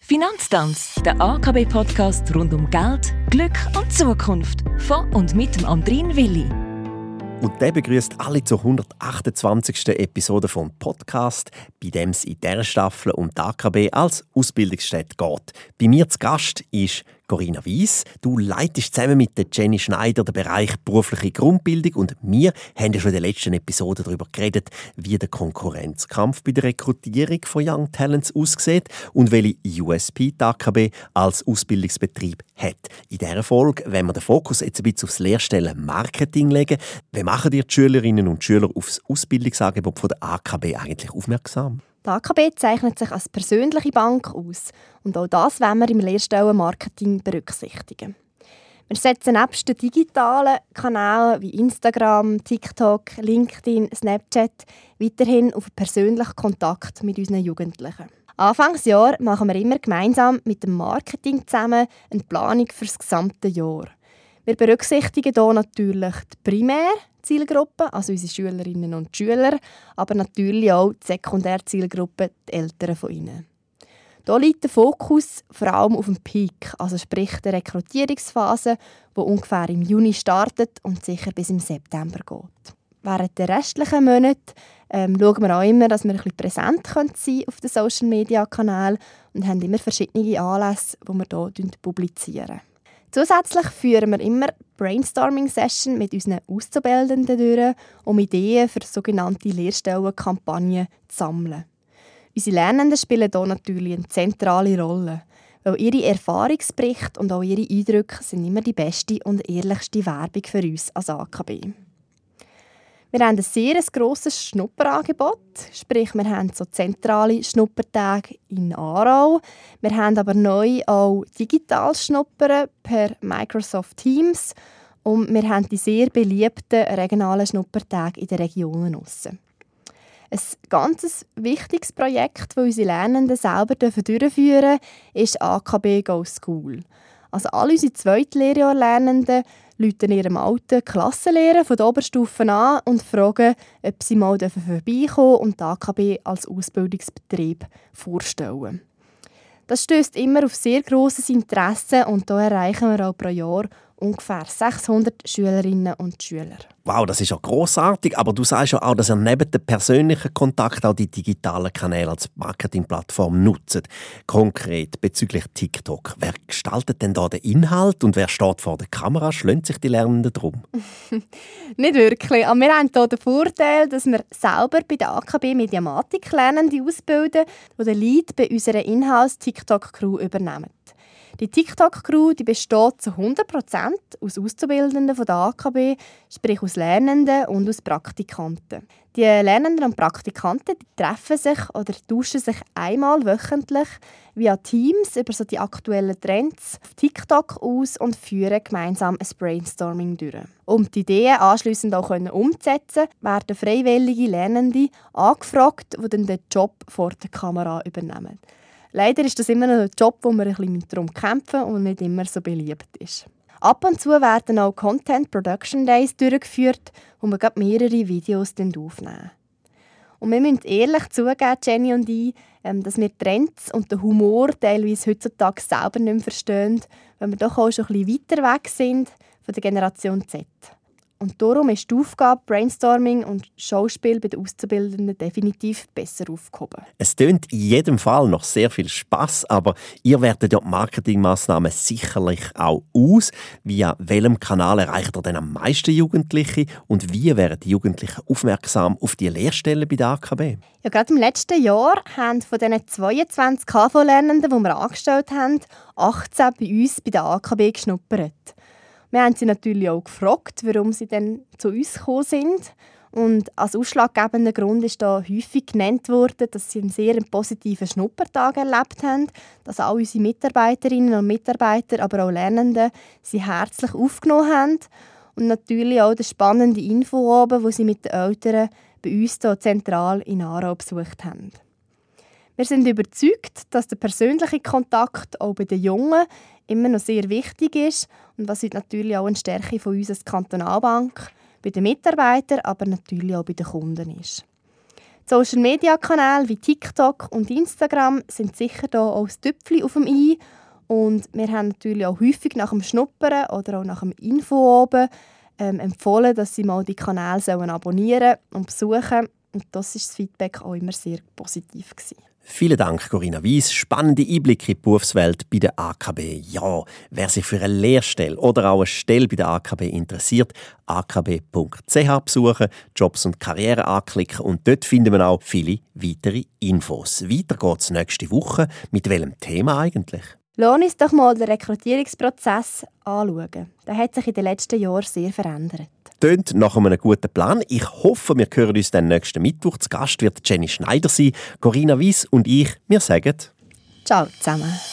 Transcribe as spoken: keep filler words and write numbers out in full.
Finanztanz, der A K B-Podcast rund um Geld, Glück und Zukunft. Von und mit dem Andrin Willi. Und der begrüßt alle zur hundertachtundzwanzigsten Episode vom Podcast, bei dem es in dieser Staffel um die A K B als Ausbildungsstätte geht. Bei mir zu Gast ist Corinna Weiss. Du leitest zusammen mit der Jenny Schneider den Bereich berufliche Grundbildung und wir haben ja schon in der letzten Episode darüber geredet, wie der Konkurrenzkampf bei der Rekrutierung von Young Talents aussieht und welche U S P die A K B als Ausbildungsbetrieb hat. In dieser Folge wollen wir den Fokus jetzt ein bisschen aufs Lehrstellen Marketing legen. Wie machen die Schülerinnen und Schüler auf das Ausbildungsangebot von der A K B eigentlich aufmerksam? Die A K B zeichnet sich als persönliche Bank aus und auch das wollen wir im Lehrstellenmarketing berücksichtigen. Wir setzen nebst den digitalen Kanälen wie Instagram, TikTok, LinkedIn, Snapchat weiterhin auf persönlichen Kontakt mit unseren Jugendlichen. Anfangsjahr machen wir immer gemeinsam mit dem Marketing zusammen eine Planung für das gesamte Jahr. Wir berücksichtigen hier natürlich die Primärzielgruppe, also unsere Schülerinnen und Schüler, aber natürlich auch die Sekundärzielgruppe, die Eltern von ihnen. Hier liegt der Fokus vor allem auf dem Peak, also sprich der Rekrutierungsphase, die ungefähr im Juni startet und sicher bis im September geht. Während der restlichen Monate ähm, schauen wir auch immer, dass wir ein bisschen präsent sein können auf den Social-Media-Kanälen und haben immer verschiedene Anlässe, die wir hier publizieren. Zusätzlich führen wir immer Brainstorming-Sessions mit unseren Auszubildenden durch, um Ideen für sogenannte Lehrstellenkampagnen zu sammeln. Unsere Lernenden spielen hier natürlich eine zentrale Rolle, weil ihre Erfahrungsberichte und auch ihre Eindrücke sind immer die beste und ehrlichste Werbung für uns als A K B. Wir haben ein sehr grosses Schnupperangebot, sprich wir haben so zentrale Schnuppertage in Aarau. Wir haben aber neu auch digital Schnuppern per Microsoft Teams und wir haben die sehr beliebten regionalen Schnuppertage in den Regionen aussen. Ein ganz wichtiges Projekt, das unsere Lernenden selber durchführen dürfen, ist A K B Go School. Also alle unsere Zweitlehrjahrlernenden rufen ihrem alten Klassenlehrer von der Oberstufe an und fragen, ob sie mal vorbeikommen und die A K B als Ausbildungsbetrieb vorstellen. Das stößt immer auf sehr grosses Interesse und hier erreichen wir auch pro Jahr ungefähr sechshundert Schülerinnen und Schüler. Wow, das ist ja grossartig, aber du sagst ja auch, dass ihr neben dem persönlichen Kontakt auch die digitalen Kanäle als Marketingplattform nutzt. Konkret bezüglich TikTok. Wer gestaltet denn da den Inhalt und wer steht vor der Kamera? Schlönt sich die Lernenden drum? Nicht wirklich. Aber wir haben hier den Vorteil, dass wir selber bei der A K B Mediamatik Lernende ausbilden, die den Lead bei unserer Inhouse-TikTok-Crew übernehmen. Die TikTok-Crew die besteht zu hundert Prozent aus Auszubildenden von der A K B, sprich aus Lernenden und aus Praktikanten. Die Lernenden und Praktikanten die treffen sich oder tauschen sich einmal wöchentlich via Teams über so die aktuellen Trends auf TikTok aus und führen gemeinsam ein Brainstorming durch. Um die Ideen anschliessend auch umzusetzen, werden freiwillige Lernende angefragt, die dann den Job vor der Kamera übernehmen. Leider ist das immer noch ein Job, wo wir ein bisschen darum kämpfen und nicht immer so beliebt ist. Ab und zu werden auch Content Production Days durchgeführt, wo wir gerade mehrere Videos aufnehmen. Und wir müssen ehrlich zugeben, Jenny und ich, dass wir Trends und den Humor teilweise heutzutage selber nicht mehr verstehen, weil wir doch auch schon ein bisschen weiter weg sind von der Generation Z. Und darum ist die Aufgabe Brainstorming und Schauspiel bei den Auszubildenden definitiv besser aufgehoben. Es tönt in jedem Fall noch sehr viel Spass, aber ihr wertet ja die Marketingmaßnahmen sicherlich auch aus. Via welchem Kanal erreicht ihr denn am meisten Jugendliche und wie werden die Jugendlichen aufmerksam auf die Lehrstellen bei der A K B? Ja, gerade im letzten Jahr haben von diesen zweiundzwanzig K V-Lernenden, die wir angestellt haben, achtzehn bei uns bei der A K B geschnuppert. Wir haben sie natürlich auch gefragt, warum sie denn zu uns gekommen sind. Und als ausschlaggebender Grund ist da häufig genannt worden, dass sie einen sehr positiven Schnuppertag erlebt haben, dass all unsere Mitarbeiterinnen und Mitarbeiter, aber auch Lernende, sie herzlich aufgenommen haben. Und natürlich auch die spannende Info oben, die sie mit den Eltern bei uns hier zentral in Aarau besucht haben. Wir sind überzeugt, dass der persönliche Kontakt auch bei den Jungen immer noch sehr wichtig ist und was heute natürlich auch eine Stärke von uns als Kantonalbank bei den Mitarbeitern, aber natürlich auch bei den Kunden ist. Social-Media-Kanäle wie TikTok und Instagram sind sicher hier auch das Tüpfchen auf dem i. Und wir haben natürlich auch häufig nach dem Schnuppern oder auch nach dem Info oben ähm, empfohlen, dass sie mal die Kanäle sollen abonnieren und besuchen. Und das war das Feedback auch immer sehr positiv gewesen. Vielen Dank, Corinna Weiss. Spannende Einblicke in die Berufswelt bei der A K B. Ja, wer sich für eine Lehrstelle oder auch eine Stelle bei der A K B interessiert, a k b punkt c h besuchen, Jobs und Karriere anklicken und dort finden wir auch viele weitere Infos. Weiter geht's nächste Woche. Mit welchem Thema eigentlich? Lass uns doch mal den Rekrutierungsprozess anschauen. Der hat sich in den letzten Jahren sehr verändert. Tönt nach einem guten Plan. Ich hoffe, wir hören uns dann nächsten Mittwoch. Zu Gast wird Jenny Schneider sein. Corinna Weiss und ich, wir sagen Ciao zusammen.